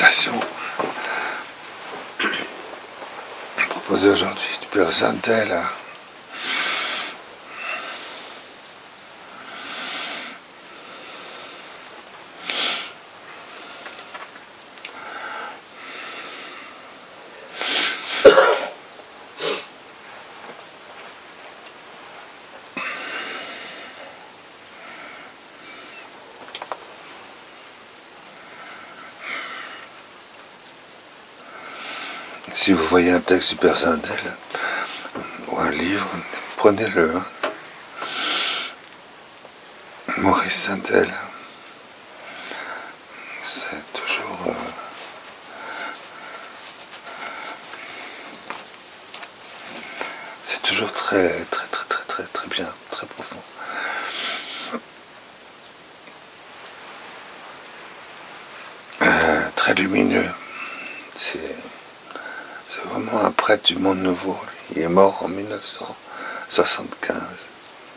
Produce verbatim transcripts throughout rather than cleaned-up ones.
méditation proposée aujourd'hui du Père Santel. Si vous voyez un texte du Père Santel ou un livre, prenez-le. Maurice Santel, c'est toujours euh, c'est toujours très très très très très très bien, très profond. Euh, très lumineux. C'est C'est vraiment un prêtre du monde nouveau. Il est mort en mille neuf cent soixante-quinze.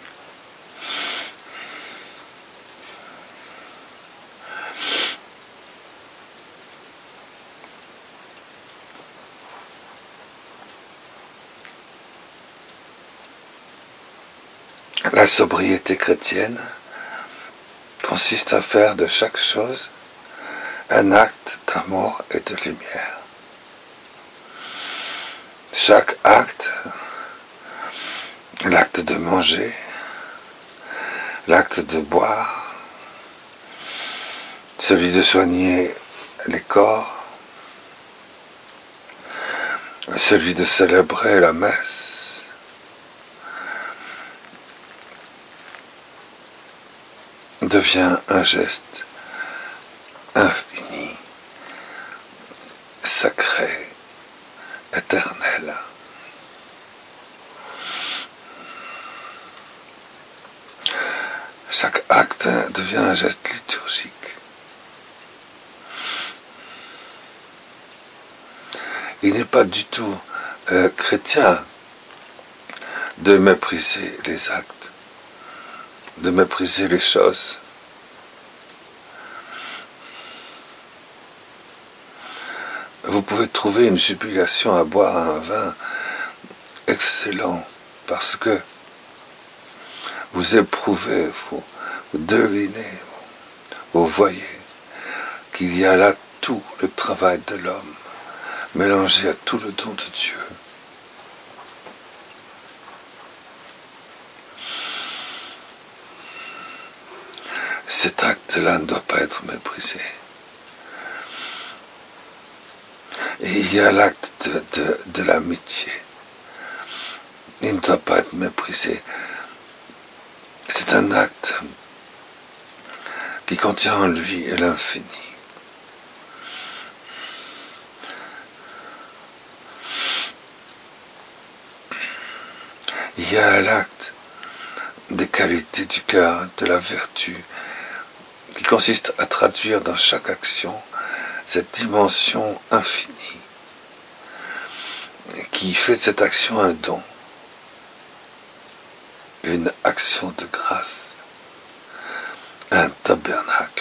La sobriété chrétienne consiste à faire de chaque chose un acte d'amour et de lumière. Chaque acte, l'acte de manger, l'acte de boire, celui de soigner les corps, celui de célébrer la messe, devient un geste infini, sacré, éternel. Chaque acte devient un geste liturgique. Il n'est pas du tout euh, chrétien de mépriser les actes, de mépriser les choses. Vous pouvez trouver une jubilation à boire un vin excellent parce que vous éprouvez, vous, vous devinez, vous voyez qu'il y a là tout le travail de l'homme mélangé à tout le don de Dieu. Cet acte-là ne doit pas être méprisé. Et il y a l'acte de, de, de l'amitié. Il ne doit pas être méprisé. C'est un acte qui contient en lui l'infini. Il y a l'acte des qualités du cœur, de la vertu, qui consiste à traduire dans chaque action cette dimension infinie, qui fait de cette action un don, une action de grâce, un tabernacle.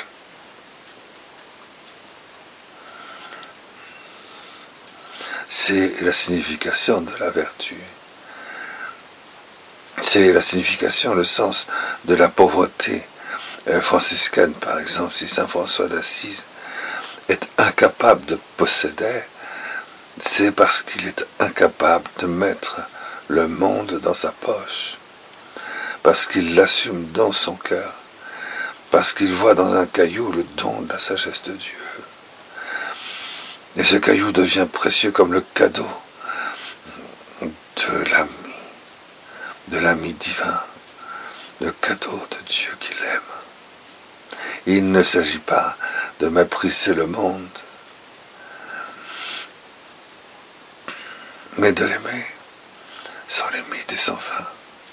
C'est la signification de la vertu. C'est la signification, le sens de la pauvreté euh, franciscaine, par exemple. Si saint François d'Assise est incapable de posséder, c'est parce qu'il est incapable de mettre le monde dans sa poche, parce qu'il l'assume dans son cœur, parce qu'il voit dans un caillou le don de la sagesse de Dieu. Et ce caillou devient précieux comme le cadeau de l'ami, de l'ami divin, le cadeau de Dieu qu'il aime. Il ne s'agit pas de mépriser le monde, mais de l'aimer sans limite et sans fin.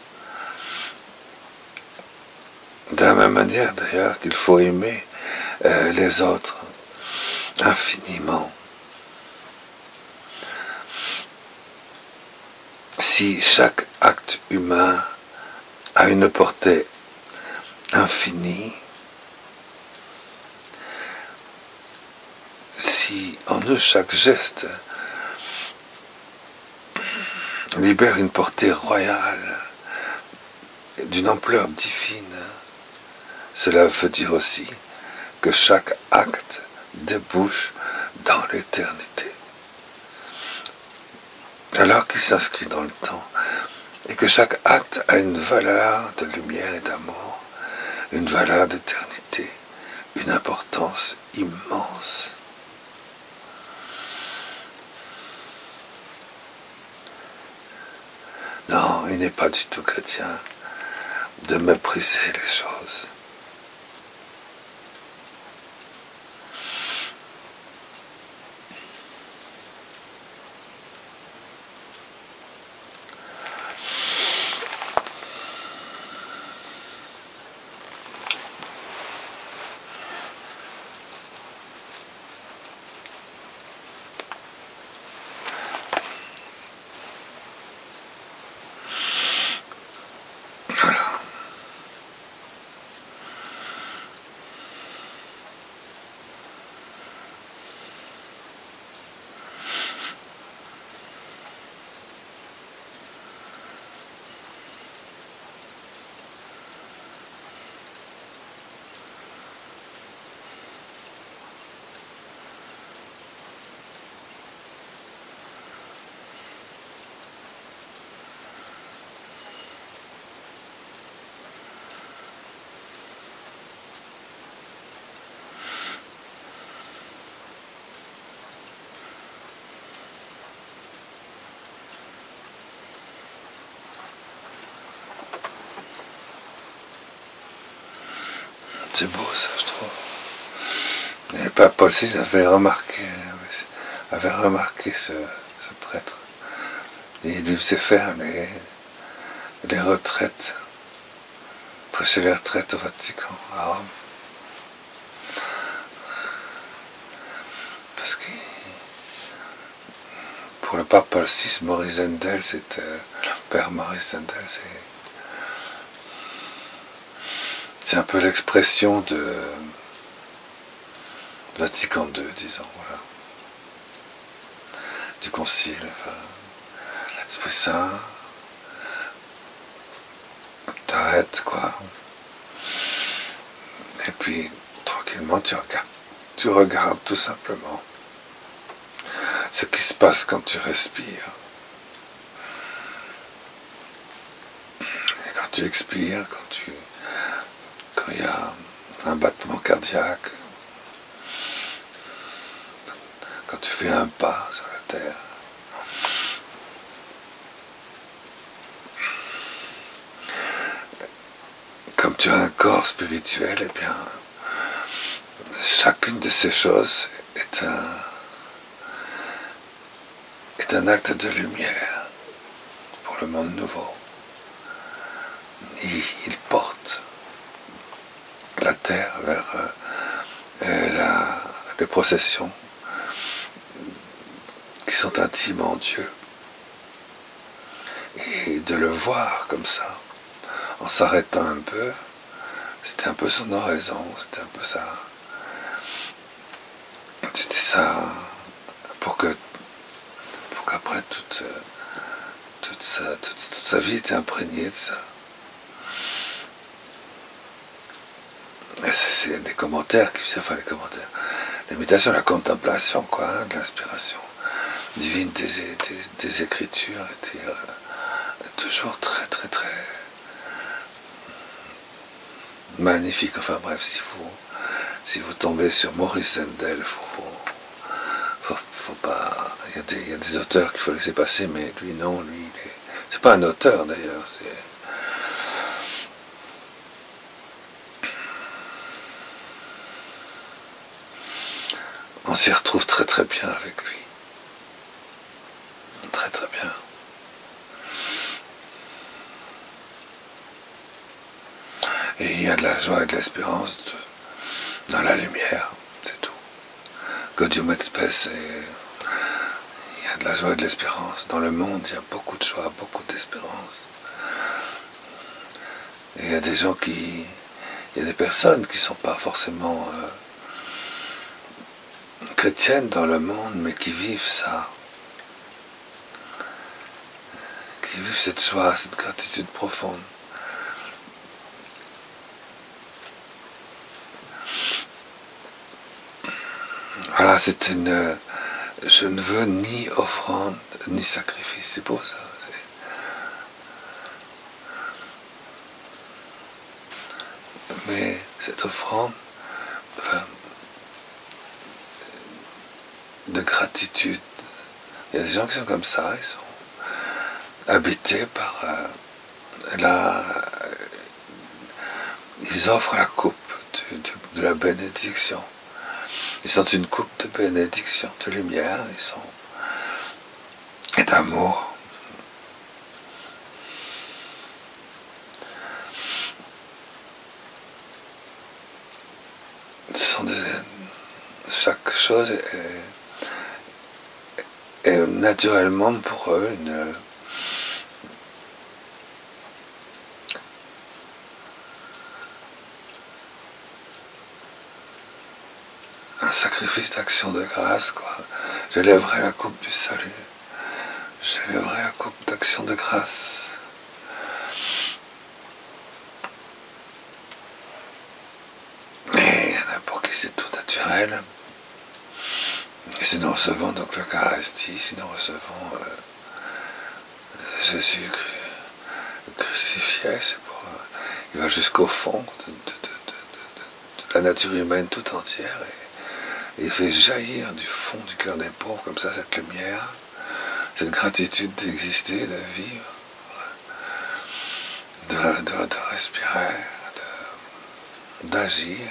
De la même manière d'ailleurs qu'il faut aimer euh, les autres infiniment. Si chaque acte humain a une portée infinie, si en eux chaque geste libère une portée royale d'une ampleur divine, cela veut dire aussi que chaque acte débouche dans l'éternité, alors qu'il s'inscrit dans le temps, et que chaque acte a une valeur de lumière et d'amour, une valeur d'éternité, une importance immense. Non, il n'est pas du tout chrétien de mépriser les choses. C'est beau ça, je trouve. Et Pape Paul six avait remarqué, avait remarqué ce, ce prêtre. Et il lui faisait faire les, les retraites, prêcher les retraites au Vatican, à Rome. Parce que pour le Pape Paul six, Maurice Zendel, c'était le père Maurice Zendel, c'est c'est un peu l'expression de Vatican deux, disons, voilà. Du concile, enfin, l'Esprit Saint, t'arrêtes, quoi. Et puis, tranquillement, tu regardes. Tu regardes tout simplement ce qui se passe quand tu respires. Et quand tu expires, quand tu, quand il y a un battement cardiaque, quand tu fais un pas sur la terre, comme tu as un corps spirituel, eh bien, chacune de ces choses est un, est un acte de lumière pour le monde nouveau. Il, il porte la terre vers euh, la, les processions qui sont intimes en Dieu. Et de le voir comme ça, en s'arrêtant un peu, c'était un peu son oraison, c'était un peu ça. C'était ça, pour que, pour qu'après toute, toute, sa, toute, toute sa vie était imprégnée de ça. Et c'est des commentaires qui faisaient, enfin les commentaires, l'imitation, la contemplation, quoi, hein, de l'inspiration divine des, des, des Écritures était euh, toujours très, très, très magnifique. Enfin bref, si vous, si vous tombez sur Maurice Zendel, faut, faut, faut pas. Il y a des, il y a des auteurs qu'il faut laisser passer, mais lui non, lui, il est, c'est pas un auteur d'ailleurs. C'est, on s'y retrouve très très bien avec lui, très très bien. Et il y a de la joie et de l'espérance de, dans la lumière, c'est tout. Gaudium et Spes, il y a de la joie et de l'espérance. Dans le monde, il y a beaucoup de joie, beaucoup d'espérance. Et il y a des gens qui... Il y a des personnes qui ne sont pas forcément euh, chrétiennes dans le monde, mais qui vivent ça, qui vivent cette joie, cette gratitude profonde. Voilà, c'est une... Je ne veux ni offrande, ni sacrifice, c'est beau ça. Mais cette offrande, enfin, de gratitude, il y a des gens qui sont comme ça, ils sont habités par euh, la... Ils offrent la coupe de, de, de la bénédiction. Ils sont une coupe de bénédiction, de lumière, ils sont... et d'amour. Ce sont des... Chaque chose est, est, est naturellement pour eux une... un sacrifice d'action de grâce, quoi. J'élèverai la coupe du salut. J'élèverai la coupe d'action de grâce. Et il y en a pour qui c'est tout naturel. Et si nous recevons donc l'Eucharistie, si nous recevons euh, Jésus crucifié, c'est pour... Euh, il va jusqu'au fond de, de, de, de, de la nature humaine tout entière. Et, et il fait jaillir du fond du cœur des pauvres, comme ça, cette lumière, cette gratitude d'exister, de vivre, de, de, de respirer, de, d'agir.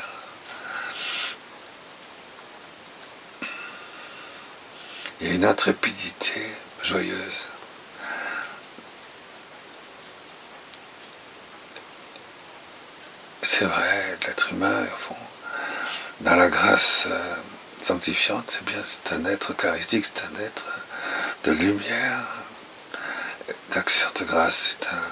Il y a une intrépidité joyeuse. C'est vrai, l'être humain, au fond, dans la grâce euh, sanctifiante, c'est bien, c'est un être eucharistique, c'est un être de lumière, d'action de grâce, c'est un...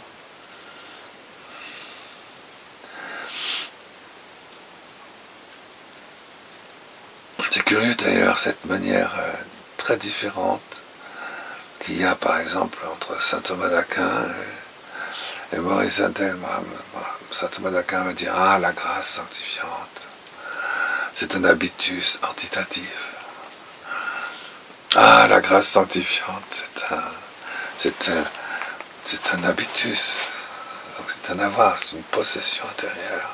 C'est curieux d'ailleurs, cette manière euh, très différente qu'il y a par exemple entre saint Thomas d'Aquin et, et Maurice Sandel. Saint Thomas d'Aquin va dire, ah, la grâce sanctifiante, c'est un habitus antitatif. Ah, la grâce sanctifiante, c'est un, c'est un, c'est un habitus, donc c'est un avoir, c'est une possession intérieure,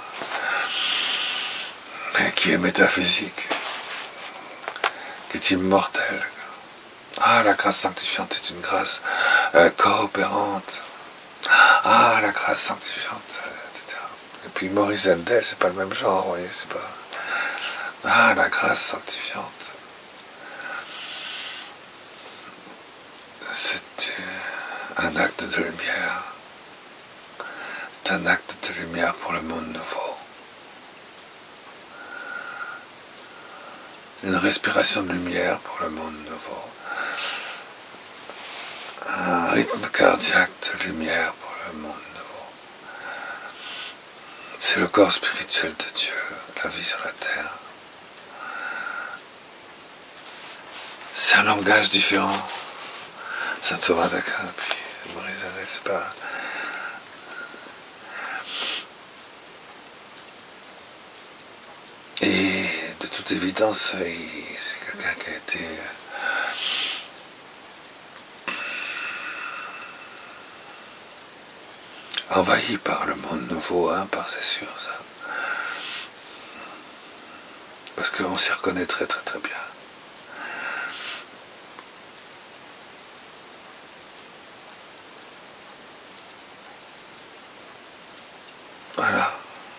mais qui est métaphysique, qui est immortelle. Ah, la grâce sanctifiante, c'est une grâce euh, coopérante. Ah, la grâce sanctifiante, et cetera. Et puis Maurice Sandel, c'est pas le même genre, vous voyez, c'est pas... Ah, la grâce sanctifiante. C'est un acte de lumière. C'est un acte de lumière pour le monde nouveau. Une respiration de lumière pour le monde nouveau. Un rythme cardiaque de lumière pour le monde nouveau. C'est le corps spirituel de Dieu, la vie sur la terre. C'est un langage différent. Saint Thomas d'Aquin, puis Maurice Sandel, c'est pas... Et de toute évidence, c'est quelqu'un qui a été envahi par le monde nouveau, hein, par c'est sûr ça. Parce qu'on s'y reconnaît très très très bien. Voilà.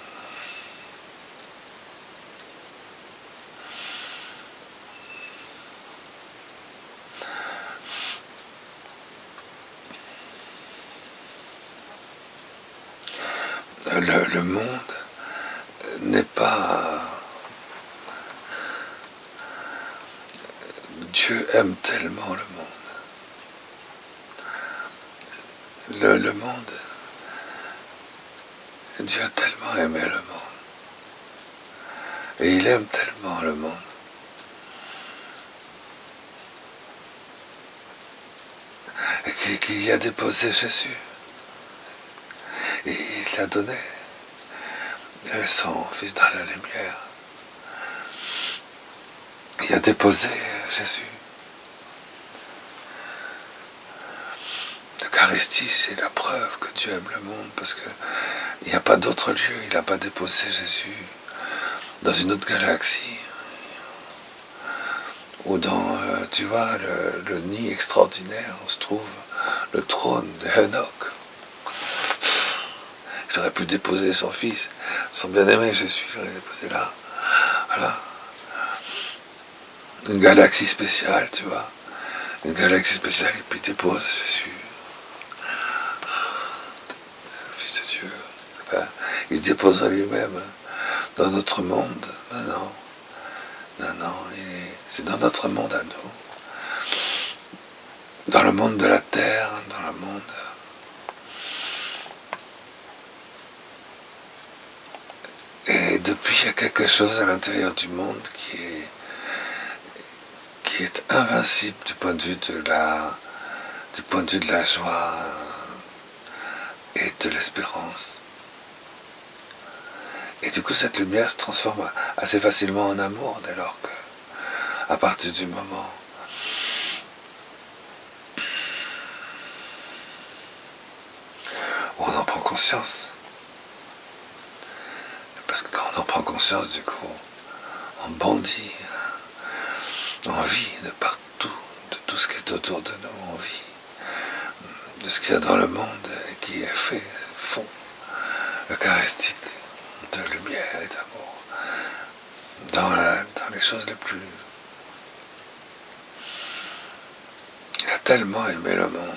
Le, le monde n'est pas... Dieu aime tellement le monde. Le, le monde... Dieu a tellement aimé le monde. Et il aime tellement le monde qui, qui y a déposé Jésus. Et il l'a donné, son Fils dans la lumière. Il a déposé Jésus. L'Eucharistie, c'est la preuve que Dieu aime le monde, parce qu'il n'y a pas d'autre lieu. Il n'a pas déposé Jésus dans une autre galaxie, ou dans, euh, tu vois, le, le nid extraordinaire où se trouve le trône de Enoch. Il aurait pu déposer son fils, son bien-aimé Jésus, il aurait déposé là. Voilà. Une galaxie spéciale, tu vois. Une galaxie spéciale, et puis dépose Jésus. Le Fils de Dieu. Enfin, il se déposera lui-même dans notre monde. Non, non. Non, non. C'est dans notre monde à nous. Dans le monde de la terre, dans le monde... Et depuis, il y a quelque chose à l'intérieur du monde qui est, qui est invincible du point de vue de la, du point de vue de la joie et de l'espérance. Et du coup, cette lumière se transforme assez facilement en amour, dès lors que, à partir du moment où on en prend conscience. Parce que quand on en prend conscience, du coup, on bondit, on vit de partout, de tout ce qui est autour de nous, on vit de ce qu'il y a dans le monde et qui est fait, fond, eucharistique, de lumière et d'amour, dans, la, dans les choses les plus... Il a tellement aimé le monde.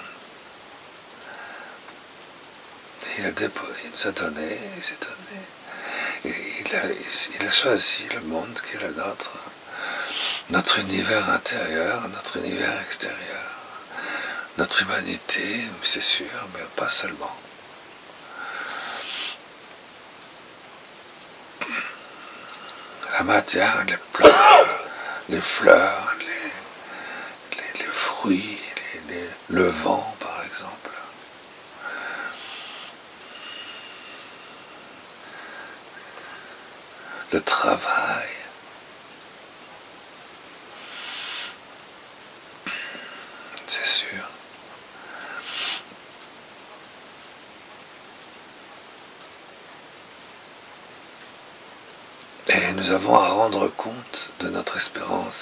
Il, a déposé, il nous a donné, il s'est donné. Et il a, il a choisi le monde qui est le nôtre, notre univers intérieur, notre univers extérieur, notre humanité, c'est sûr, mais pas seulement. La matière, les plantes, les fleurs, les, les, les fruits, les, les, le vent par exemple. Le travail, c'est sûr. Et nous avons à rendre compte de notre espérance.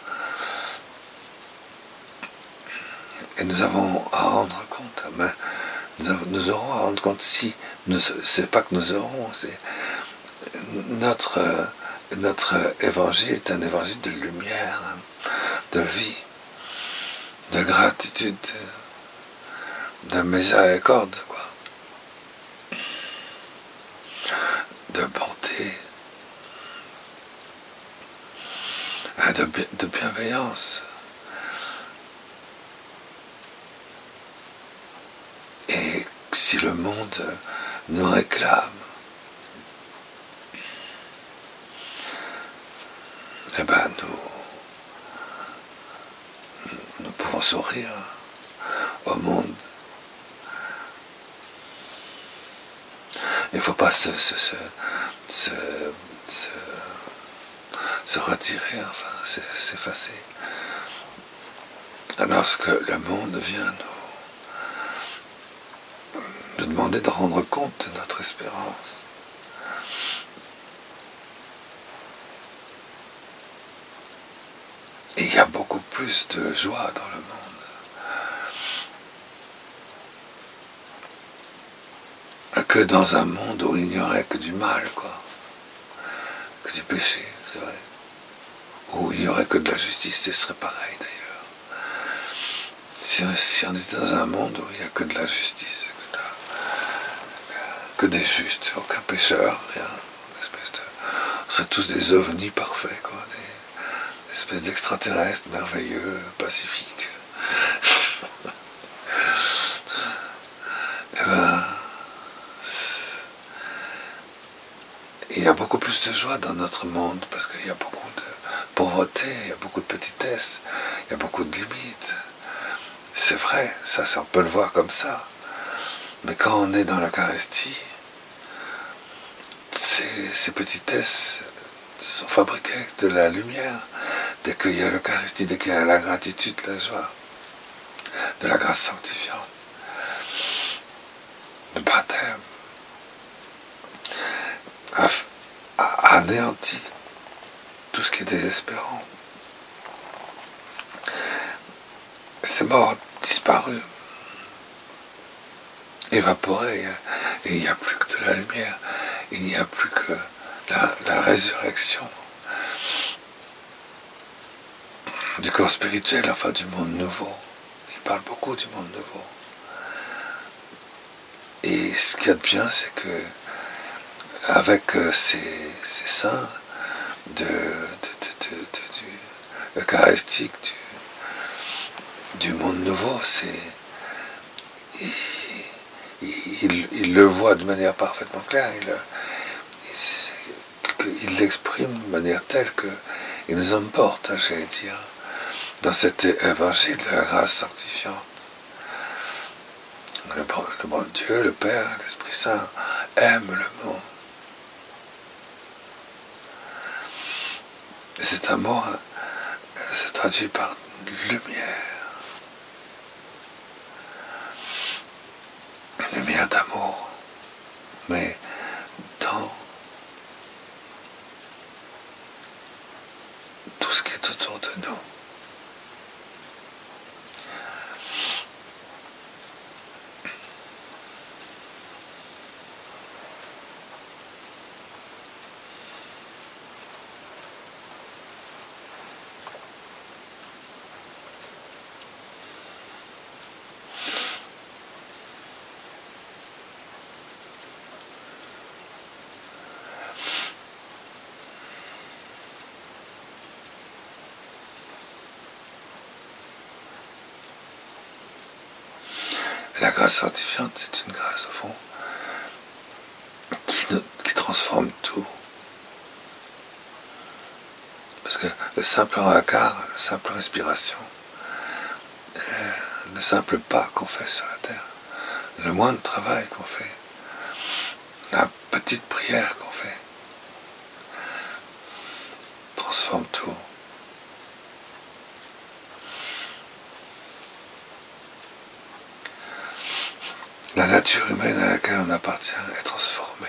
Et nous avons à rendre compte, mais nous, avons, nous aurons à rendre compte si, c'est pas que nous aurons, c'est notre, notre évangile est un évangile de lumière, de vie, de gratitude, de miséricorde, quoi, de bonté, de, de bienveillance. Et si le monde nous réclame, eh ben nous, nous pouvons sourire au monde. Il ne faut pas se, se, se, se, se, se retirer, enfin, s'effacer. Lorsque le monde vient nous, nous demander de rendre compte de notre espérance. Et il y a beaucoup plus de joie dans le monde que dans un monde où il n'y aurait que du mal, quoi, que du péché, c'est vrai, où il n'y aurait que de la justice, ce serait pareil d'ailleurs. Si, si on était dans un monde où il n'y a que de la justice, que, de, que des justes, aucun pécheur, rien, une espèce de, on serait tous des ovnis parfaits, quoi, des, des espèces d'extraterrestres merveilleux, pacifiques. Eh ben, il y a beaucoup plus de joie dans notre monde parce qu'il y a beaucoup de pauvreté, il y a beaucoup de petitesse, il y a beaucoup de limites. c'est vrai, ça, ça, on peut le voir comme ça. Mais quand on est dans l'Eucharistie, ces, ces petitesses sont fabriquées avec de la lumière. Dès qu'il y a l'Eucharistie, dès qu'il y a la gratitude, la joie, de la grâce sanctifiante, le baptême, anéantit tout ce qui est désespérant. C'est mort, disparu, évaporé, et il n'y a plus que de la lumière, il n'y a plus que la, la résurrection du corps spirituel, enfin du monde nouveau. Il parle beaucoup du monde nouveau. Et ce qu'il y a de bien, c'est que avec ces, ces saints de, de, de, de, de, du eucharistique, du, du monde nouveau, c'est il, il, il le voit de manière parfaitement claire, il, il, il l'exprime de manière telle que il nous emporte, j'allais dire, dans cet évangile de la grâce sanctifiante. Le bon, le bon Dieu, le Père, l'Esprit Saint aime le monde. Et cet amour se traduit par lumière. Une lumière d'amour. Mais dans tout ce qui est autour de nous. La grâce sanctifiante, c'est une grâce, au fond, qui, nous, qui transforme tout. Parce que le simple regard, la simple respiration, euh, le simple pas qu'on fait sur la terre, le moindre travail qu'on fait, la petite prière qu'on fait, transforme tout. La nature humaine à laquelle on appartient est transformée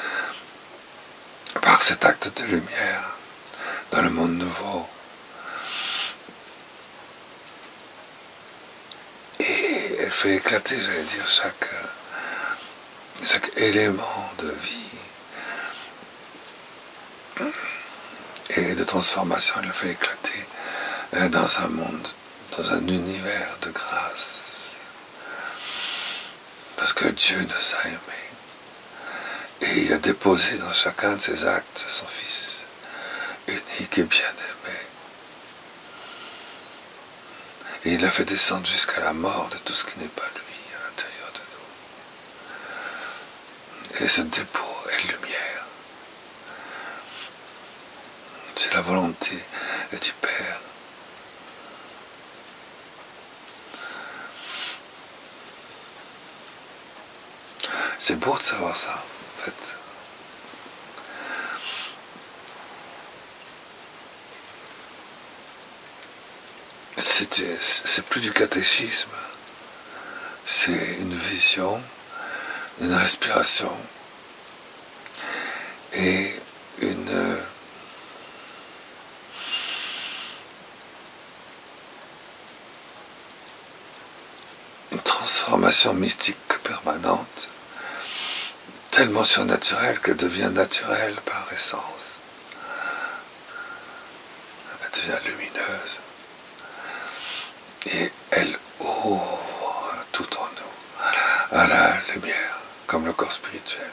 par cet acte de lumière dans le monde nouveau. Et elle fait éclater, j'allais dire, chaque, chaque élément de vie et de transformation. Elle le fait éclater dans un monde, dans un univers de grâce. Parce que Dieu nous a aimés. Et il a déposé dans chacun de ses actes son Fils unique et bien-aimé. Et il l'a fait descendre jusqu'à la mort de tout ce qui n'est pas lui à l'intérieur de nous. Et ce dépôt est lumière. C'est la volonté du Père. C'est beau de savoir ça, en fait. C'est, c'est plus du catéchisme, c'est une vision, une respiration et une, une transformation mystique permanente, tellement surnaturelle qu'elle devient naturelle par essence. Elle devient lumineuse. Et elle ouvre tout en nous à la lumière, comme le corps spirituel.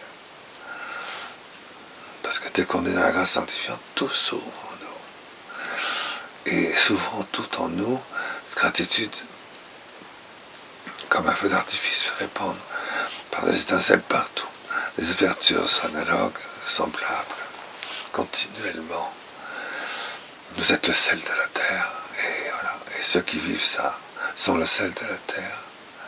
Parce que dès qu'on est dans la grâce sanctifiante, tout s'ouvre en nous. Et s'ouvrant tout en nous, cette gratitude, comme un feu d'artifice, fait répandre par des étincelles partout, des ouvertures analogues, semblables, continuellement. Vous êtes le sel de la terre. Et voilà. Et ceux qui vivent ça sont le sel de la terre.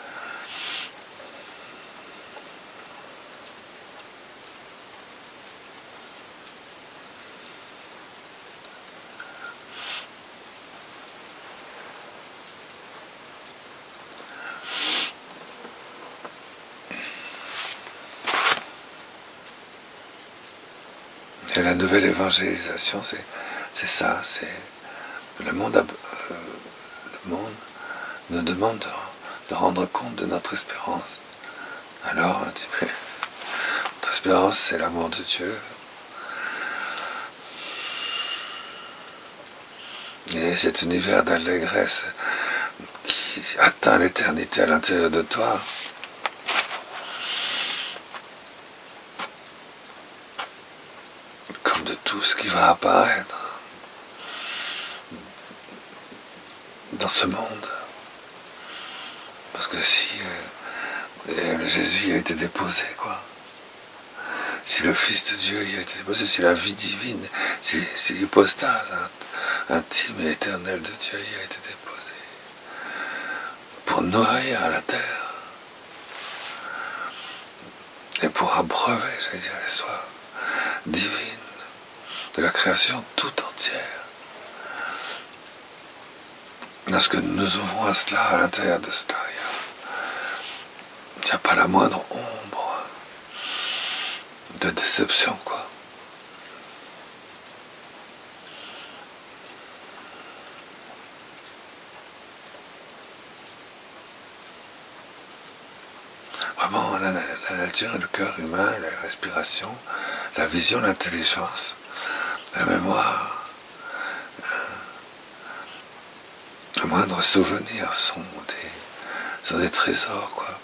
Et la nouvelle évangélisation, c'est, c'est ça, c'est le monde, a, euh, le monde nous demande de, de rendre compte de notre espérance. Alors, un petit peu, notre espérance, c'est l'amour de Dieu. Et cet univers d'allégresse qui atteint l'éternité à l'intérieur de toi, comme de tout ce qui va apparaître dans ce monde. Parce que si euh, Jésus y a été déposé, quoi. Si le Fils de Dieu y a été déposé, si la vie divine, si, si l'hypostase intime et éternelle de Dieu y a été déposée, pour nourrir la terre, et pour abreuver, j'allais dire, les soirs divines de la création tout entière. Lorsque nous nous ouvrons à cela, à l'intérieur de cela, il n'y a, a pas la moindre ombre de déception, quoi. Vraiment, la, la nature et le cœur humain, la respiration, la vision, l'intelligence, la mémoire, le moindre souvenir sont des, sont des trésors, quoi.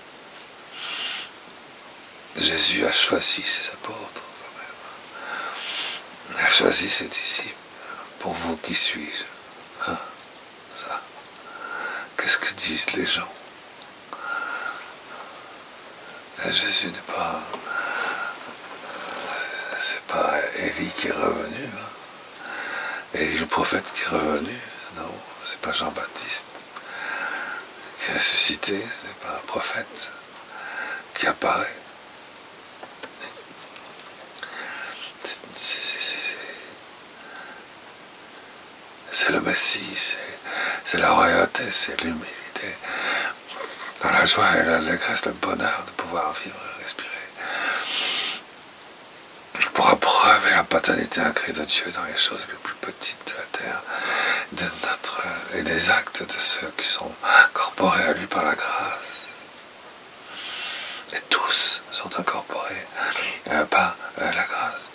Jésus a choisi ses apôtres, quand même. Il a choisi ses disciples. Pour vous, qui suis-je? Hein? Ça. Qu'est-ce que disent les gens? Et Jésus n'est pas... C'est pas Élie qui est revenu. Hein? Élie le prophète qui est revenu. Non, c'est pas Jean-Baptiste qui est ressuscité. C'est pas un prophète qui apparaît. C'est le Messie, c'est, c'est la royauté, c'est l'humilité. Dans la joie et l'allégresse, le bonheur de pouvoir vivre et respirer. Pour abreuver la paternité incrue de Dieu dans les choses les plus petites de la terre, de notre, et des actes de ceux qui sont incorporés à lui par la grâce. Et tous sont incorporés euh, par euh, la grâce.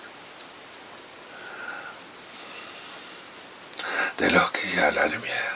Dès lors qu'il y a la lumière.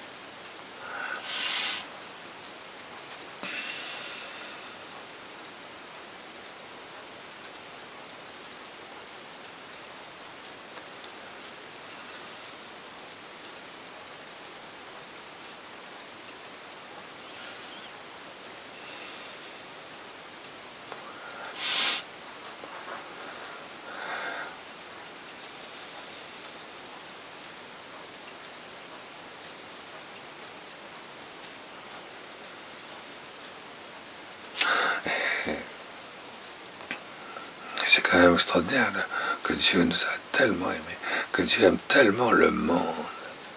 C'est quand même extraordinaire que Dieu nous a tellement aimés, que Dieu aime tellement le monde,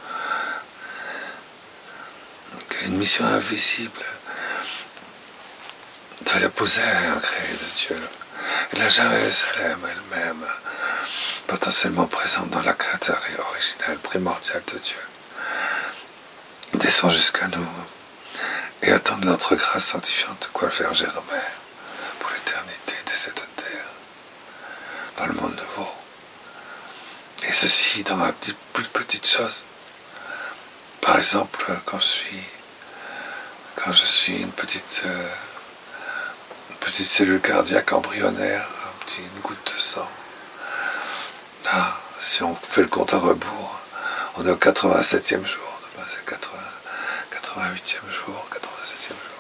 qu'il y a une mission invisible de l'épouser incréée de Dieu. Et la Jérusalem elle-même, potentiellement présente dans la créature originelle, primordiale de Dieu, descend jusqu'à nous et attend de notre grâce sanctifiante de quoi le faire germer pour l'éternité de cette terre, dans le monde nouveau. Et ceci dans ma petite, plus petite chose. Par exemple, quand je suis, quand je suis une petite, euh, une petite cellule cardiaque embryonnaire, un petit, une goutte de sang. Ah, si on fait le compte à rebours, on est au quatre-vingt-septième jour. Demain, c'est quatre-vingt-huitième jour, quatre-vingt-septième jour.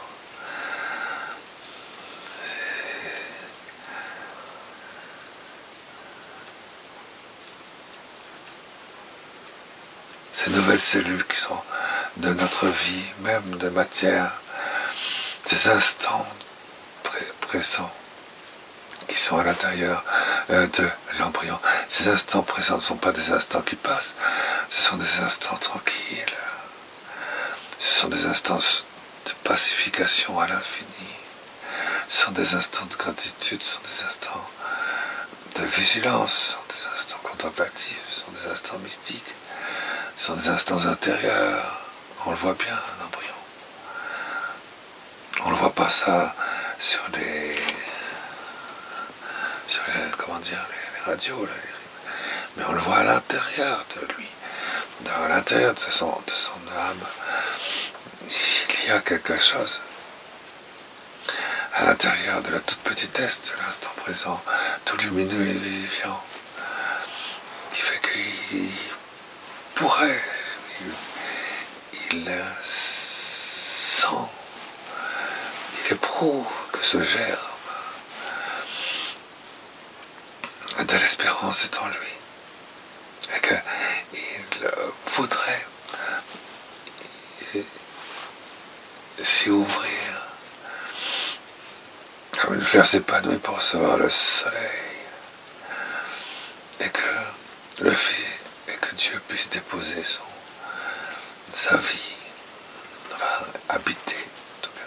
Ces nouvelles cellules qui sont de notre vie, même de matière, ces instants pré- présents qui sont à l'intérieur euh, de l'embryon. Ces instants présents ne sont pas des instants qui passent, ce sont des instants tranquilles, ce sont des instants de pacification à l'infini, ce sont des instants de gratitude, ce sont des instants de vigilance, ce sont des instants contemplatifs, ce sont des instants mystiques, ce sont des instants intérieurs. On le voit bien, l'embryon. On ne voit pas ça sur les, sur les comment dire, les, les radios, là, les, mais on le voit à l'intérieur de lui, dans l'intérieur de son, de son âme. Il y a quelque chose à l'intérieur de la toute petitesse de l'instant présent, tout lumineux et vivifiant, qui fait qu'il pourrait, il, il sent, il éprouve que ce germe de l'espérance est en lui, et qu'il voudrait s'y ouvrir comme une fleur s'épanouit pour recevoir le soleil, et que le fait et que Dieu puisse déposer son sa vie, enfin habiter en tout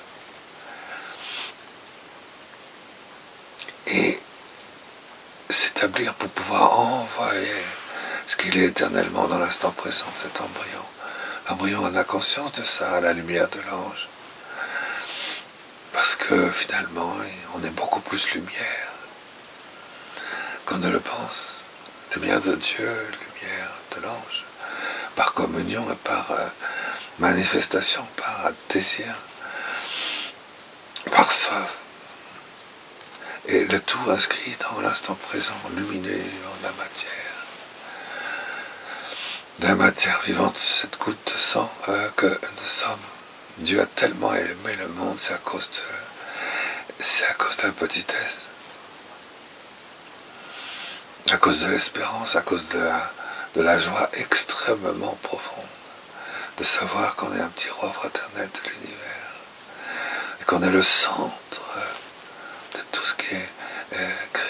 cas, et s'établir pour pouvoir envoyer ce qu'il est éternellement dans l'instant présent, cet embryon. L'embryon en a conscience de ça à la lumière de l'ange, parce que finalement on est beaucoup plus lumière qu'on ne le pense. Lumière de Dieu, lumière de l'ange, par communion et par euh, manifestation, par désir, par soif. Et le tout inscrit dans l'instant présent, lumineux en la matière. La matière vivante, cette goutte de sang euh, que nous sommes. Dieu a tellement aimé le monde, c'est à cause de, c'est à cause de la petitesse, à cause de l'espérance, à cause de la, de la joie extrêmement profonde, de savoir qu'on est un petit roi fraternel de l'univers, et qu'on est le centre de tout ce qui est euh, créé.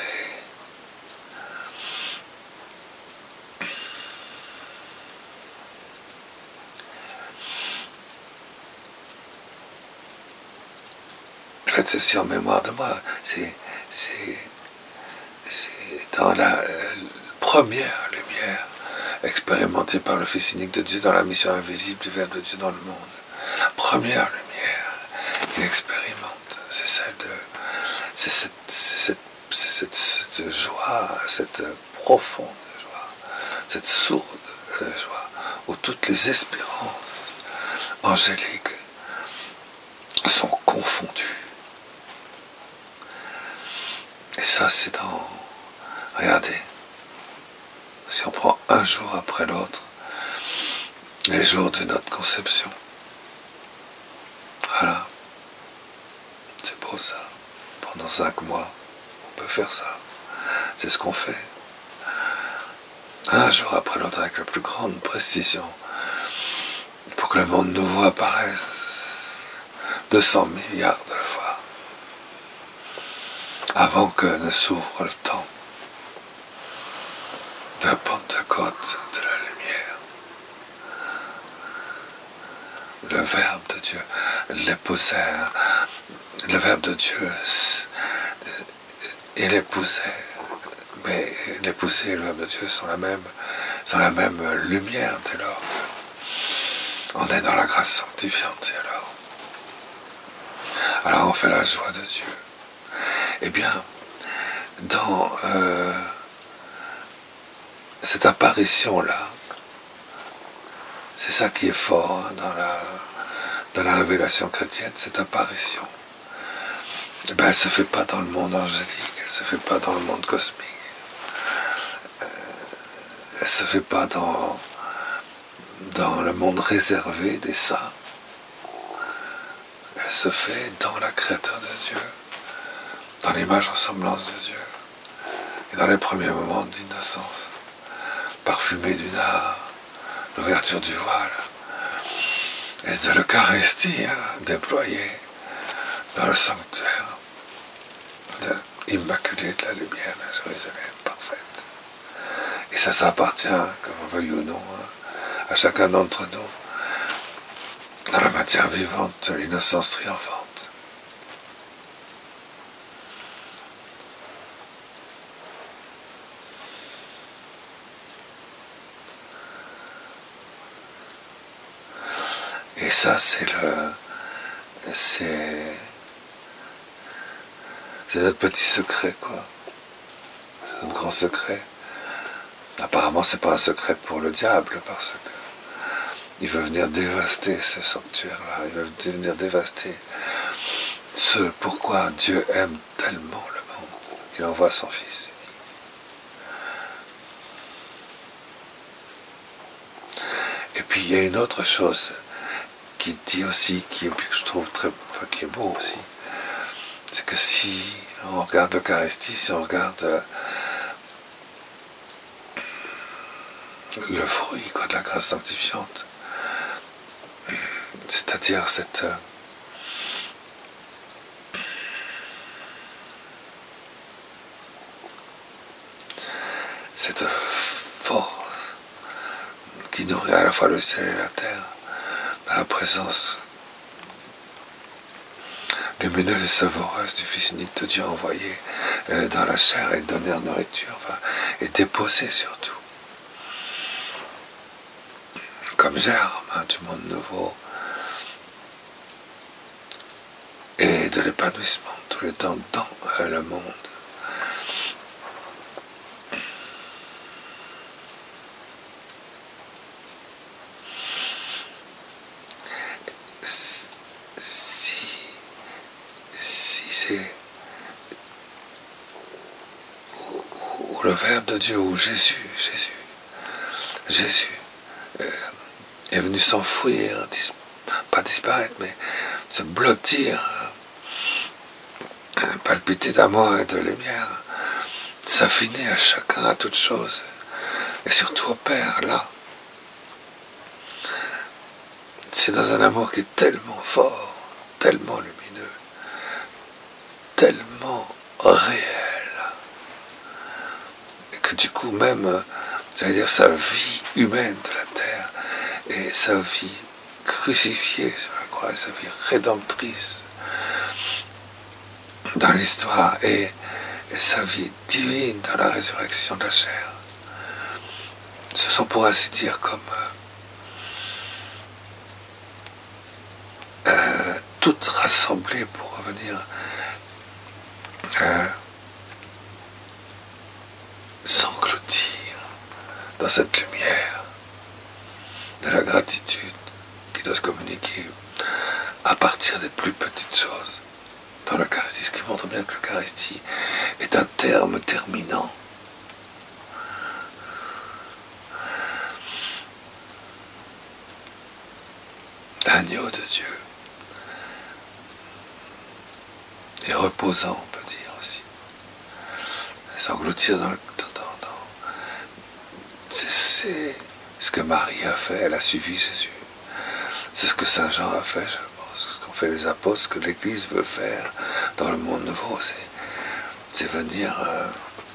Faites ceci en mémoire de moi. C'est, c'est, c'est dans la euh, première lumière expérimentée par le Fils unique de Dieu dans la mission invisible du Verbe de Dieu dans le monde. Première lumière qu'il expérimente, c'est celle de, c'est cette, c'est cette, c'est cette, cette joie, cette profonde joie, cette sourde joie, où toutes les espérances angéliques sont confondues. Et ça, c'est dans... Regardez, si on prend un jour après l'autre, les jours de notre conception. Voilà. C'est beau ça. Pendant cinq mois, on peut faire ça. C'est ce qu'on fait. Un jour après l'autre, avec la plus grande précision, pour que le monde nouveau apparaisse deux cents milliards de fois, avant que ne s'ouvre le temps de la Pentecôte, de la lumière. Le Verbe de Dieu, l'épousèrent, le Verbe de Dieu, il épousait, mais l'épousée et le Verbe de Dieu sont la même, sont la même lumière dès lors. On est dans la grâce sanctifiante, et alors Alors on fait la joie de Dieu. Eh bien, dans euh, cette apparition-là, c'est ça qui est fort hein, dans, la, dans la révélation chrétienne, cette apparition. Eh bien, elle ne se fait pas dans le monde angélique, elle ne se fait pas dans le monde cosmique, euh, elle ne se fait pas dans, dans le monde réservé des saints. Elle se fait dans la créature de Dieu, dans l'image ressemblance de Dieu, et dans les premiers moments d'innocence, parfumée d'une art, l'ouverture du voile, et de l'Eucharistie hein, déployée dans le sanctuaire de l'Immaculée de la Lumière de Jérusalem parfaite. Et ça, ça appartient, qu'on veuille ou non, hein, à chacun d'entre nous, dans la matière vivante de l'innocence triomphante. Et ça, c'est le, c'est, c'est notre petit secret, quoi. C'est notre grand secret. Apparemment, c'est pas un secret pour le diable, parce que il veut venir dévaster ce sanctuaire-là. Il veut venir dévaster ce pourquoi Dieu aime tellement le monde qu'il envoie son Fils unique. Et puis, il y a une autre chose qui dit aussi, qui, que je trouve très, enfin, qui est beau aussi, c'est que si on regarde l'Eucharistie, si on regarde euh, le fruit quoi, de la grâce sanctifiante, c'est-à-dire cette euh, cette force qui nourrit à la fois le ciel et la terre, dans la présence lumineuse et savoureuse du Fils unique de Dieu envoyé euh, dans la chair et donné en nourriture, enfin, et déposé surtout, comme germe hein, du monde nouveau et de l'épanouissement de tous les temps dans euh, le monde. Si, si c'est ou, ou le Verbe de Dieu, ou Jésus, Jésus, Jésus euh, est venu s'enfouir, dis, pas disparaître, mais se blottir, euh, palpiter d'amour et de lumière, s'affiner à chacun, à toute chose, et surtout au Père, là. C'est dans un amour qui est tellement fort, tellement lumineux, tellement réel, que du coup même, j'allais dire, sa vie humaine de la terre, et sa vie crucifiée sur la croix, sa vie rédemptrice dans l'histoire, et, et sa vie divine dans la résurrection de la chair, ce sont pour ainsi dire comme euh, toutes rassemblées pour revenir euh, s'engloutir dans cette lumière de la gratitude qui doit se communiquer à partir des plus petites choses dans l'Eucharistie, ce qui montre bien que l'Eucharistie est un terme terminant. L'agneau de Dieu. Et reposant, on peut dire aussi. S'engloutir dans le... Dans, dans, dans. C'est, c'est ce que Marie a fait, elle a suivi Jésus. C'est ce que Saint Jean a fait, je pense. Ce qu'ont fait les apôtres, ce que l'Église veut faire dans le monde nouveau, c'est, c'est venir euh,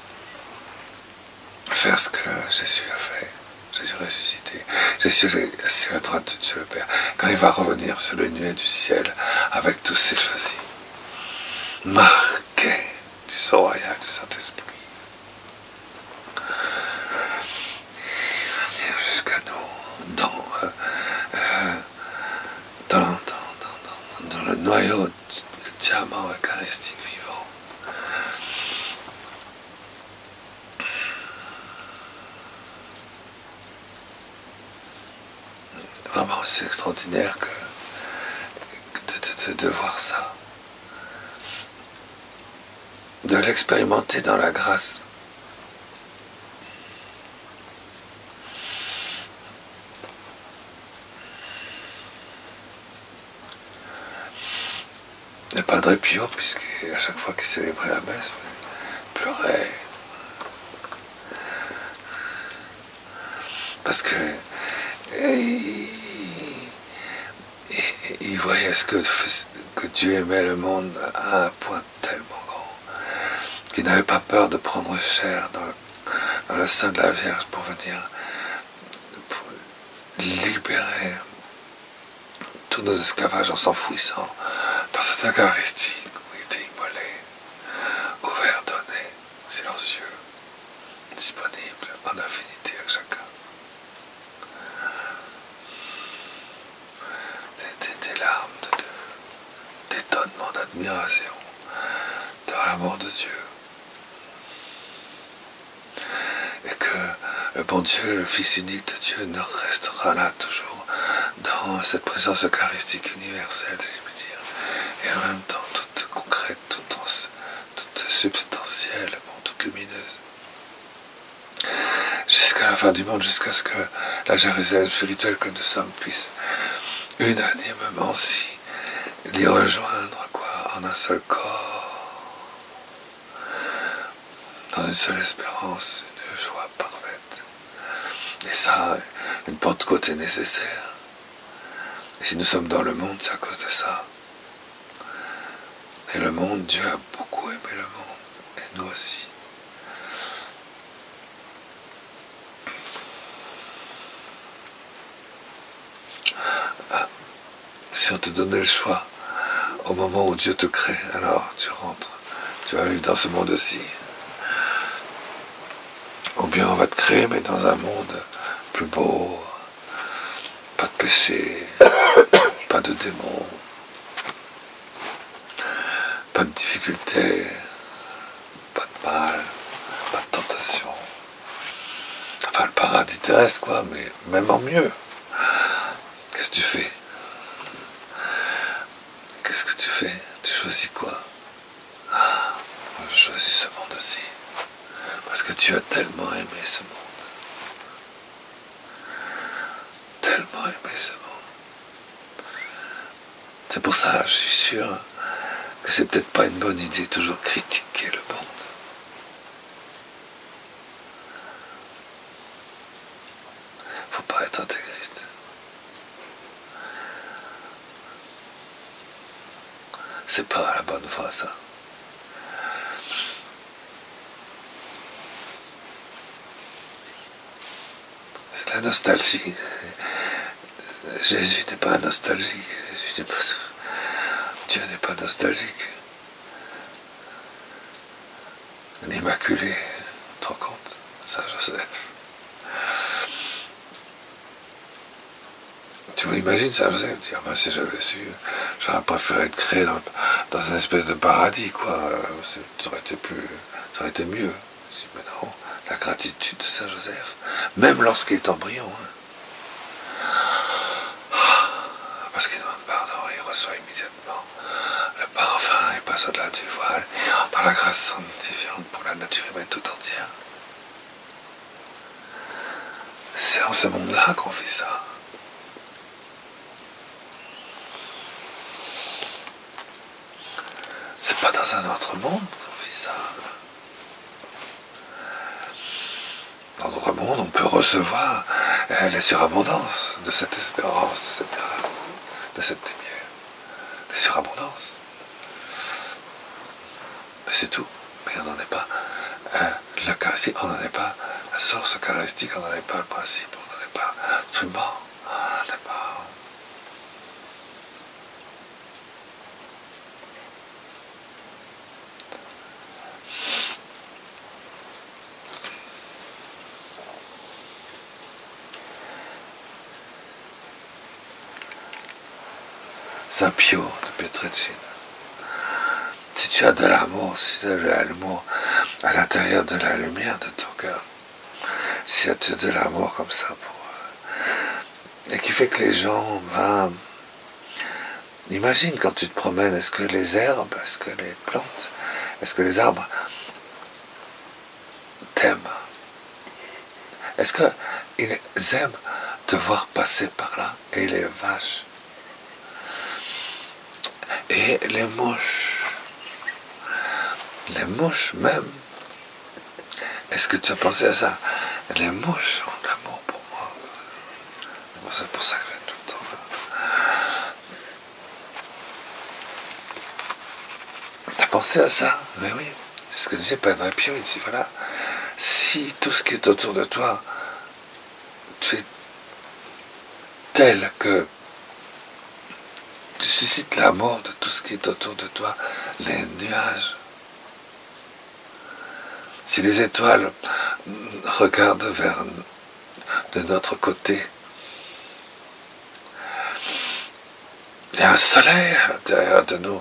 faire ce que Jésus a fait. Jésus ressuscité. Jésus est assis à la droite de Dieu le Père. Quand il va revenir sur le nuée du ciel avec tous ses choisis, marqués du sceau royal du Saint-Esprit. Il va venir jusqu'à nous dans, euh, euh, dans, dans, dans, dans, dans le noyau du diamant eucharistique vivant. Vraiment, c'est extraordinaire que, que de, de, de, de voir ça, de l'expérimenter dans la grâce. Le Padre Pio, puisque à chaque fois qu'il célébrait la messe, il pleurait. Parce que il, il voyait ce que, que Dieu aimait le monde à un point tellement grand, qu'il n'avait pas peur de prendre chair dans le, dans le sein de la Vierge pour venir pour libérer tous nos esclavages en s'enfouissant dans cette Eucharistie où il était immolé, ouvert, donné, silencieux, disponible en affinité avec chacun. Des, des larmes de, d'étonnement, d'admiration de l'amour de Dieu. Et que le bon Dieu, le Fils unique de Dieu, ne restera là toujours dans cette présence eucharistique universelle, si je puis dire, et en même temps toute concrète, toute, toute substantielle, bon, toute lumineuse. Jusqu'à la fin du monde, jusqu'à ce que la Jérusalem spirituelle que nous sommes puisse unanimement si l'y rejoindre, quoi, en un seul corps, dans une seule espérance, une joie parfaite. Et ça, une Pentecôte est nécessaire. Et si nous sommes dans le monde, c'est à cause de ça. Et le monde, Dieu a beaucoup aimé le monde, et nous aussi. Ah, si on te donnait le choix, au moment où Dieu te crée, alors tu rentres, tu vas vivre dans ce monde aussi. Ou bien on va te créer, mais dans un monde plus beau, pas de péché, pas de démons, pas de difficultés, pas de mal, pas de tentation. Enfin, le paradis terrestre, quoi, mais même en mieux. Qu'est-ce que tu fais? Qu'est-ce que tu fais? Tu choisis quoi? Ah, je choisis ce monde aussi. Parce que tu as tellement aimé ce monde. Tellement aimé ce monde. C'est pour ça, je suis sûr que c'est peut-être pas une bonne idée toujours critiquer le monde. Faut pas être intégriste. C'est pas la bonne voie, ça. C'est la nostalgie. Jésus n'est pas nostalgique. Jésus n'est pas... Dieu n'est pas nostalgique. L'Immaculée, tu te rends compte? Saint Joseph. Tu vous imagines Saint Joseph dire, ben, si j'avais su, j'aurais préféré être créé dans, dans une espèce de paradis, quoi. Ça aurait été plus, ça aurait été mieux. Si, mais non, la gratitude de Saint Joseph, même lorsqu'il est embryon, hein. Parce qu'il demande pardon, il reçoit immédiatement le parfum, il passe au-delà du voile, dans la grâce sanctifiante pour la nature humaine tout entière. C'est en ce monde-là qu'on vit ça. C'est pas dans un autre monde qu'on vit ça. Dans notre monde, on peut recevoir les surabondances de cette espérance, de cette grâce, de cette lumière, les surabondances. Mais c'est tout. Mais on n'en est pas. Euh, L'Eucharistie, on n'en est pas. La source eucharistique, on n'en est pas le principe, on n'en est pas l'instrument, on n'en est pas. Saint Pio de Pietrelcina. Si tu as de l'amour, si tu as de l'amour à l'intérieur de la lumière de ton cœur, si tu as de l'amour comme ça, pour, et qui fait que les gens vont... Imagine quand tu te promènes, est-ce que les herbes, est-ce que les plantes, est-ce que les arbres t'aiment? Est-ce qu'ils aiment te voir passer par là? Et les vaches? Et les mouches, les mouches même, est-ce que tu as pensé à ça? Les mouches ont de l'amour pour moi. C'est pour ça que je viens tout le temps là. pensé à ça? Mais oui, c'est ce que disait Padre Pio. Il dit, voilà, si tout ce qui est autour de toi, tu es tel que tu suscites l'amour de tout ce qui est autour de toi, les nuages. Si les étoiles regardent vers de notre côté, il y a un soleil à l'intérieur de nous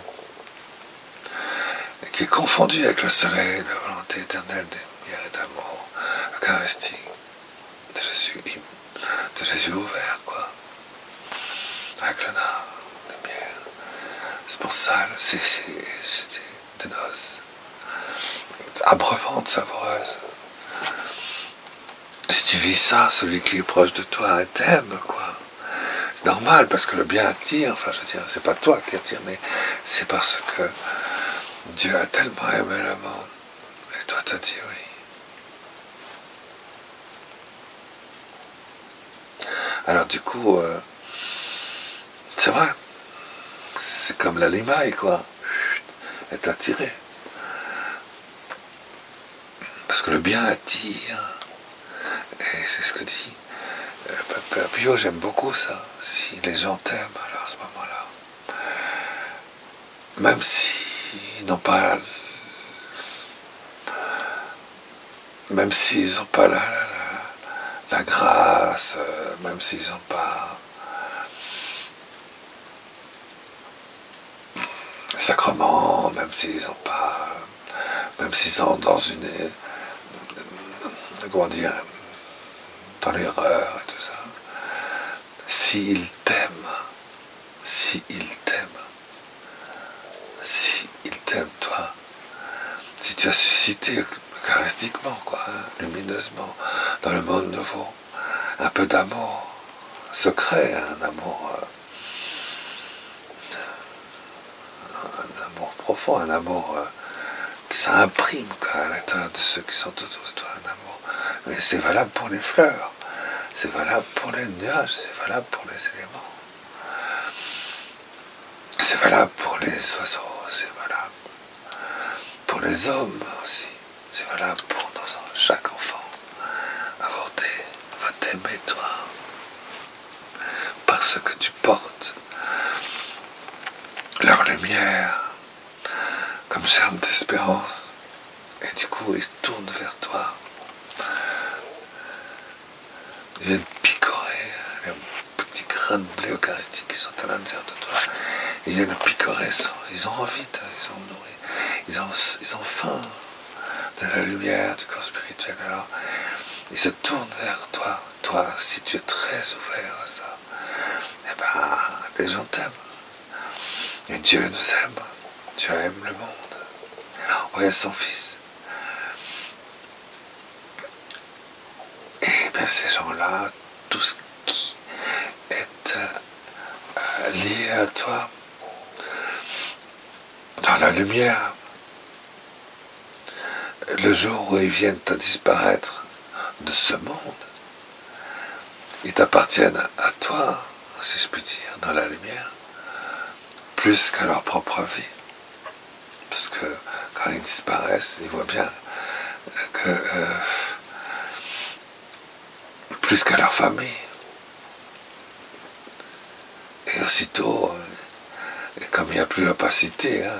qui est confondu avec le soleil de la volonté éternelle de lumière et d'amour eucharistique de Jésus, de Jésus ouvert, quoi, avec le nord, lumière. C'est pour ça, c'est des noces abreuvantes, savoureuses. Si tu vis ça, celui qui est proche de toi t'aime, quoi. C'est normal, parce que le bien attire, enfin je veux dire, c'est pas toi qui attire, mais c'est parce que Dieu a tellement aimé le monde, et toi t'as dit oui. Alors du coup, euh, c'est vrai, c'est comme la limaille, quoi, être attiré. Parce que le bien attire, et c'est ce que dit Père Pio, j'aime beaucoup ça. Si les gens t'aiment, alors à ce moment-là, même s'ils n'ont pas, même s'ils n'ont pas la, la, la grâce, euh, même s'ils n'ont pas le sacrement, même s'ils n'ont pas, même s'ils sont dans une, euh, comment dire, dans l'erreur et tout ça, s'ils t'aiment, s'ils t'aiment, s'ils t'aiment toi, si tu as suscité eucharistiquement, quoi, hein, lumineusement, dans le monde nouveau, un peu d'amour secret, un amour, euh, un amour profond, un amour euh, qui s'imprime, quoi, à l'intérieur de ceux qui sont autour de toi, un amour. Mais c'est valable pour les fleurs, c'est valable pour les nuages, c'est valable pour les éléments, c'est valable pour les oiseaux, c'est valable pour les hommes aussi, c'est valable pour nos enfants. Chaque enfant avorté va t'aimer toi, parce que tu portes leur lumière comme germe d'espérance, et du coup ils se tournent vers toi, ils viennent picorer les petits grains de blé eucharistique qui sont à l'intérieur de toi, ils viennent picorer ça, ils ont envie, de, ils ont nourri, ils ont, ils ont faim de la lumière du corps spirituel, alors ils se tournent vers toi, toi si tu es très ouvert à ça, et ben les gens t'aiment, et Dieu nous aime, Dieu aime le monde, il a envoyé son Fils. Et bien ces gens-là, tout ce qui est euh, lié à toi, dans la lumière, le jour où ils viennent à disparaître de ce monde, ils t'appartiennent à toi, si je puis dire, dans la lumière, plus qu'à leur propre vie. Parce que quand ils disparaissent, ils voient bien que euh, plus qu'à leur famille. Et aussitôt, euh, et comme il n'y a plus l'opacité, hein,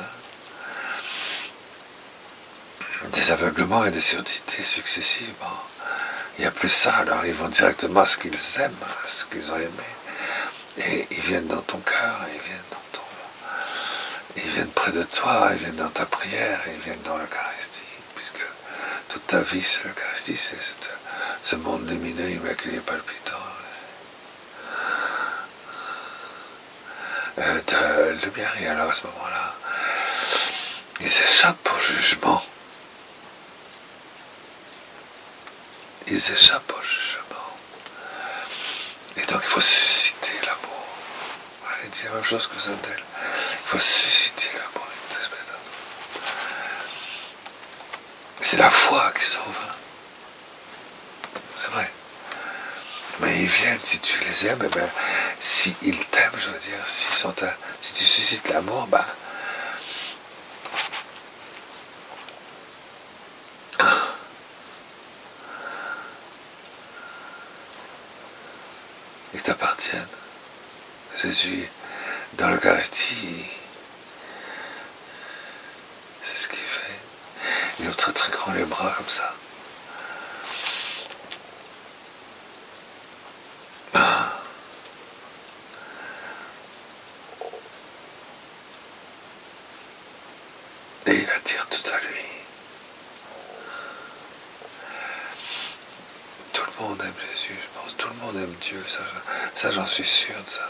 des aveuglements et des surdités successives, bon, il n'y a plus ça, alors ils vont directement à ce qu'ils aiment, à ce qu'ils ont aimé. Et ils viennent dans ton cœur, ils viennent dans ton... Ils viennent près de toi, ils viennent dans ta prière, ils viennent dans l'Eucharistie, puisque toute ta vie c'est l'Eucharistie, c'est cette, ce monde lumineux, immaculé, palpitant, euh, de lumière. Et alors à ce moment-là, ils échappent au jugement. Ils échappent au jugement. Et donc il faut susciter l'amour. Voilà, il dit la même chose que Zendel. Il faut susciter l'amour. C'est la foi qui sauve. C'est vrai. Mais ils viennent, si tu les aimes, eh ben, s'ils t'aiment, je veux dire, s'ils sont à, si tu suscites l'amour, ben, ils t'appartiennent. Jésus, dans l'Eucharistie, c'est ce qu'il fait. Il ouvre très très grand les bras comme ça. Ah. Et il attire tout à lui. Tout le monde aime Jésus, je pense. Tout le monde aime Dieu, ça, ça j'en suis sûr de ça.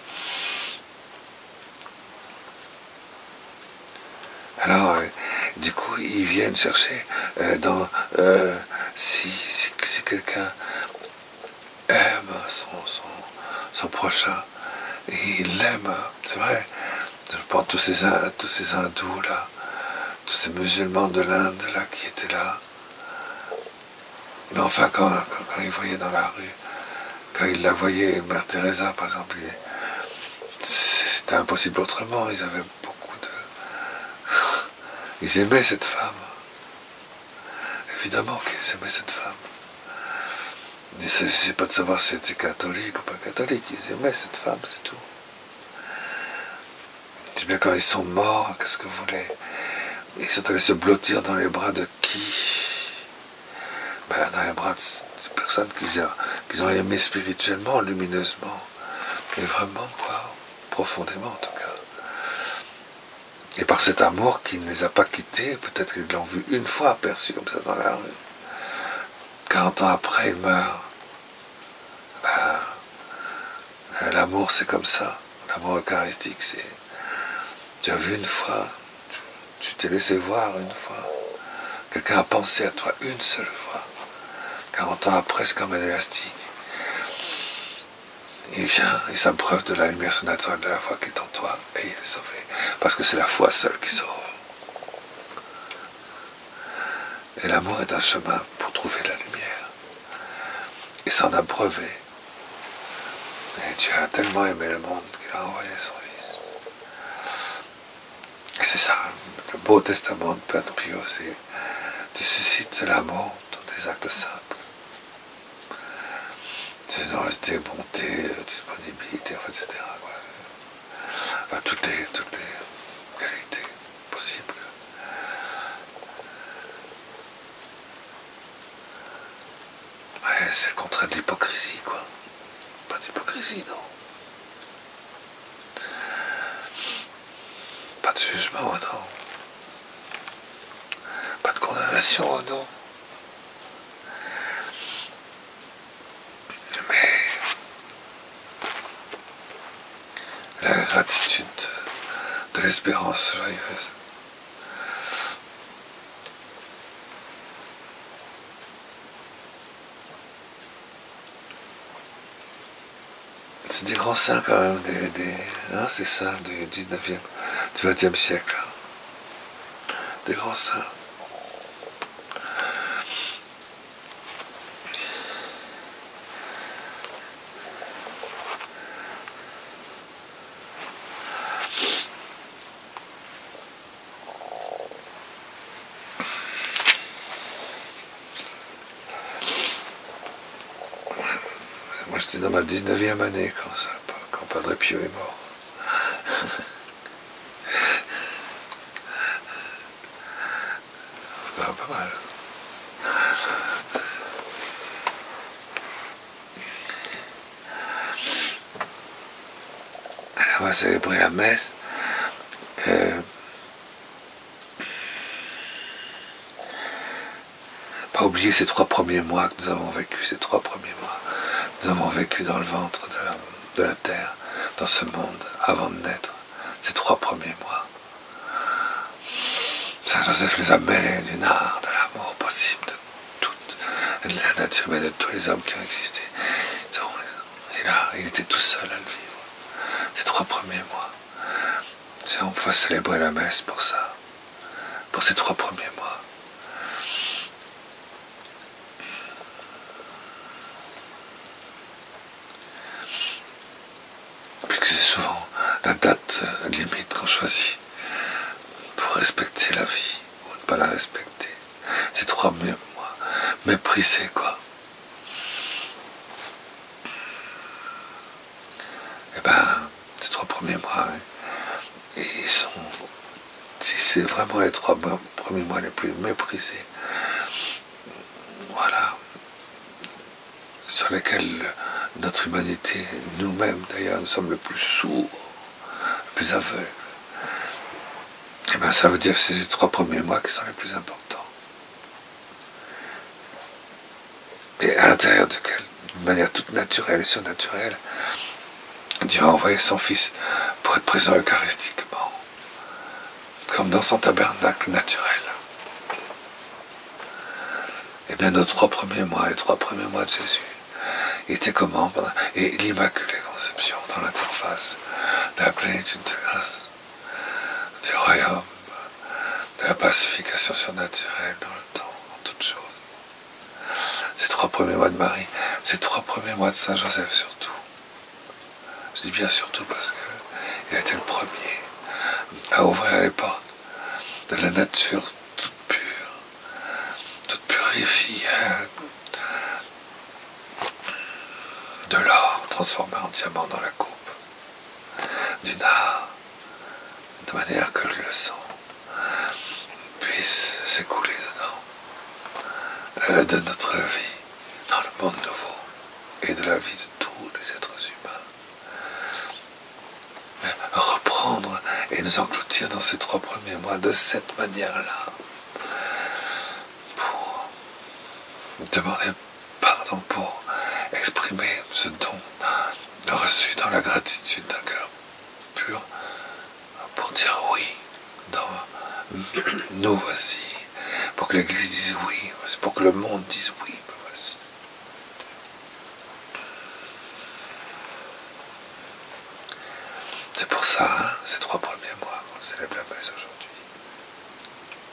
Alors, euh, du coup, ils viennent chercher euh, dans euh, si, si, si quelqu'un aime son, son, son prochain, et il l'aime, c'est vrai. Je pense tous ces tous ces hindous là, tous ces musulmans de l'Inde là qui étaient là. Mais enfin, quand, quand, quand ils voyaient dans la rue, quand ils la voyaient, Mère Teresa par exemple, c'était impossible autrement. Ils avaient beaucoup de, ils aimaient cette femme. Évidemment qu'ils aimaient cette femme. Il ne s'agissait pas de savoir si c'était catholique ou pas catholique. Ils aimaient cette femme, c'est tout. Je dis bien quand ils sont morts, qu'est-ce que vous voulez? Ils sont allés se blottir dans les bras de qui? Ben, dans les bras de personnes qu'ils ont, qu'ils ont aimées spirituellement, lumineusement. Et vraiment, quoi, profondément en tout cas. Et par cet amour qui ne les a pas quittés, peut-être qu'ils l'ont vu une fois aperçu comme ça dans la rue. quarante ans après, ils meurent. Ben, l'amour, c'est comme ça. L'amour eucharistique, c'est... Tu as vu une fois, tu t'es laissé voir une fois. Quelqu'un a pensé à toi une seule fois. quarante ans après, c'est comme un élastique. Il vient, il s'abreuve de la lumière surnaturelle de la foi qui est en toi, et il est sauvé. Parce que c'est la foi seule qui sauve. Et l'amour est un chemin pour trouver la lumière. Et s'en abreuver. Et Dieu a tellement aimé le monde qu'il a envoyé son Fils. Et c'est ça, le beau testament de Père Pio, c'est tu suscites l'amour dans des actes simples. Générosité, bonté, disponibilité, et cetera. Enfin, toutes les, toutes les qualités possibles. Ouais, c'est le contraire de l'hypocrisie, quoi. Pas d'hypocrisie, non. Pas de jugement, non. Pas de condamnation, non. Mais la gratitude de l'espérance joyeuse. C'est des grands saints quand même, des, des, hein, c'est ça, du dix-neuvième, du vingtième siècle. Des grands saints. Moi j'étais dans ma dix-neuvième année quand, ça, quand Padre Pio est mort. Pas, pas mal. Alors, on va célébrer la messe. Euh, pas oublier ces trois premiers mois que nous avons vécu, ces trois premiers mois. Nous avons vécu dans le ventre de la, de la terre, dans ce monde, avant de naître, ces trois premiers mois. Saint Joseph les a mêlés d'une art, de l'amour possible de toute la nature humaine, de tous les hommes qui ont existé. Et là, il était tout seul à le vivre. Ces trois premiers mois. Si on peut célébrer la messe pour ça, pour ces trois premiers mois. Puisque c'est souvent la date limite qu'on choisit pour respecter la vie ou ne pas la respecter. Ces trois mois, méprisés quoi. eh ben, ces trois premiers mois, hein, et ils sont, si c'est vraiment les trois premiers mois les plus méprisés, voilà, sur lesquels notre humanité, nous-mêmes d'ailleurs, nous sommes le plus sourds, le plus aveugles, eh ben, ça veut dire que c'est les trois premiers mois qui sont les plus importants. Et à l'intérieur duquel, d'une manière toute naturelle et surnaturelle, Dieu a envoyé son Fils pour être présent eucharistiquement, comme dans son tabernacle naturel. Et bien nos trois premiers mois, les trois premiers mois de Jésus, étaient comment? Et l'Immaculée Conception dans l'interface de la plénitude de grâce, du royaume, de la pacification surnaturelle dans le temps, en toutes choses. Ces trois premiers mois de Marie, ces trois premiers mois de Saint Joseph surtout. Je dis bien surtout parce qu'il a été le premier à ouvrir les portes de la nature toute pure, toute purifiée, de l'or transformé en diamant dans la coupe, du nard, de manière que le sang puisse s'écouler dedans, euh, de notre vie dans le monde nouveau et de la vie de tous les êtres humains. Mais reprendre et nous engloutir dans ces trois premiers mois de cette manière-là, pour demander pardon, pour exprimer ce don reçu dans la gratitude d'un cœur pur, pour dire oui, dans nous voici, pour que l'Église dise oui, pour que le monde dise oui, voici. C'est pour ça, hein, ces trois premiers mois, on célèbre la messe aujourd'hui.